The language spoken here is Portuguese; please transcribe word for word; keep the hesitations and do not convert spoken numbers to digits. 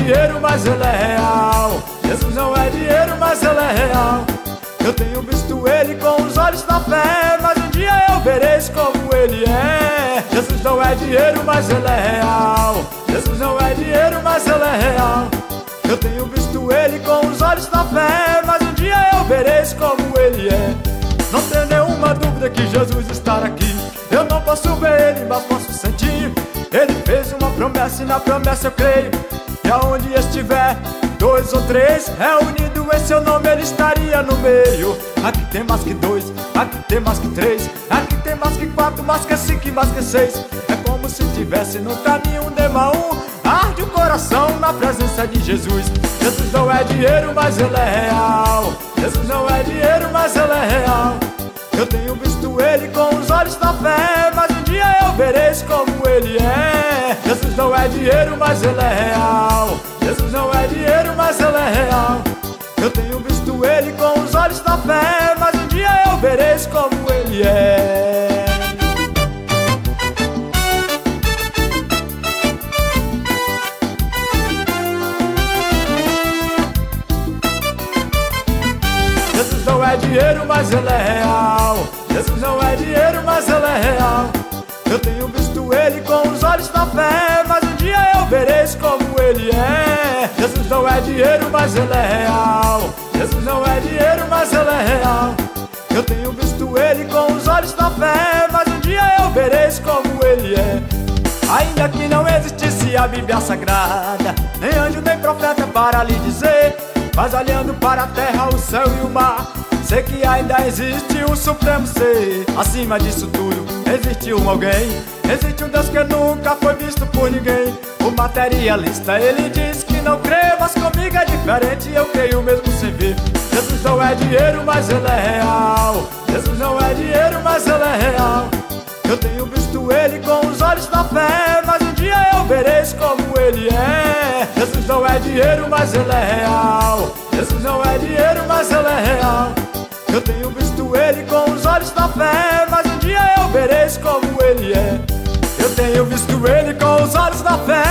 dinheiro, mas ele é real. Jesus não é dinheiro, mas ele é real. Eu tenho visto ele com os olhos da fé, mas um dia eu vereis como ele é. Jesus não é dinheiro, mas ele é real. Jesus não é dinheiro, mas ele é real. Eu tenho visto ele com os olhos da fé, mas um dia eu vereis como ele é. Não tem nenhuma dúvida que Jesus está aqui. Eu não posso ver ele, mas posso sentir. Ele fez uma promessa e na promessa eu creio. E aonde estiver dois ou três reunidos em seu nome, ele estaria no meio. Aqui tem mais que dois, aqui tem mais que três, aqui tem mais que quatro, mais que cinco e mais que seis. É como se tivesse no caminho de Emaú. Arde o coração na presença de Jesus. Jesus não é dinheiro, mas ele é real. Jesus não é dinheiro, mas ele é real. Eu tenho visto ele com os olhos da fé, mas um dia eu vereis como ele é. Jesus não é dinheiro, mas ele é real. Jesus não é dinheiro, mas ele é real. Eu tenho visto ele com os olhos da fé, mas um dia eu vereis como ele é. Jesus não é dinheiro, mas ele é real. Jesus não é dinheiro, mas ele é real. Eu tenho visto ele com os olhos da fé, mas um dia eu vereis como ele é. Jesus não é dinheiro, mas ele é real. Jesus não é dinheiro, mas ele é real. Eu tenho visto ele com os olhos da fé, mas um dia eu vereis como ele é. Ainda que não existisse a Bíblia Sagrada, nem anjo nem profeta para lhe dizer, mas olhando para a terra, o céu e o mar, sei que ainda existe o Supremo Ser. Acima disso tudo, existe um alguém, existe um Deus que nunca foi visto por ninguém. O materialista, ele diz que não crê, mas comigo é diferente, eu creio mesmo sem ver. Jesus não é dinheiro, mas ele é real. Jesus não é dinheiro, mas ele é real. Eu tenho visto ele com os olhos da fé, mas um dia eu vereis como ele é. Jesus não é dinheiro, mas ele é real. Jesus não é dinheiro, mas ele é real. Eu tenho visto ele com os olhos da fé, mas um dia eu vereis como ele é. Eu tenho visto ele com os olhos da fé,